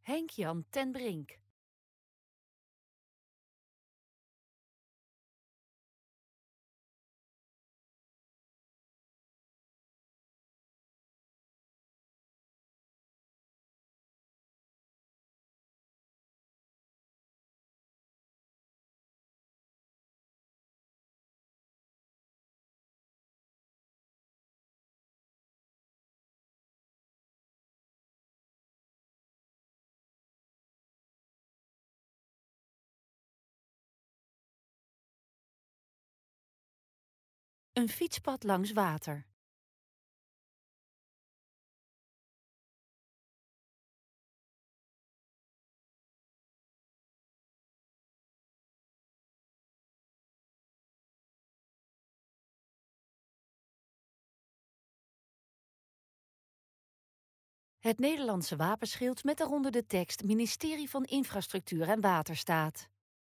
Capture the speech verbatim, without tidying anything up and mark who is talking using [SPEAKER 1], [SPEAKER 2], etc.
[SPEAKER 1] Henk-Jan ten Brink. Een fietspad langs water. Het Nederlandse wapenschild met daaronder de tekst Ministerie van Infrastructuur en Waterstaat.